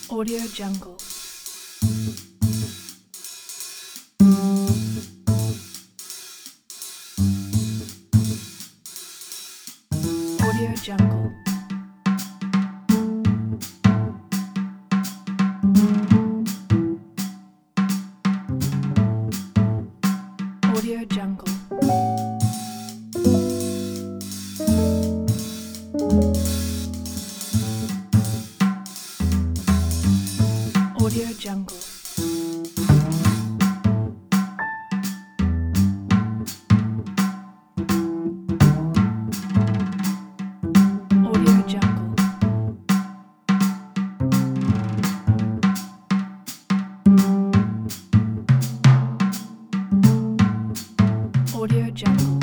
Audio Jungle. Audio Jungle. Audio Jungle. Audio Jungle. Audio Jungle. Audio Jungle.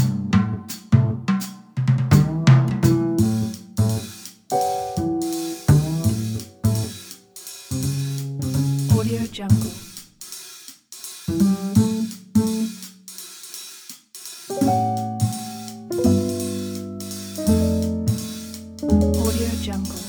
Audio Jungle. Audio Jungle.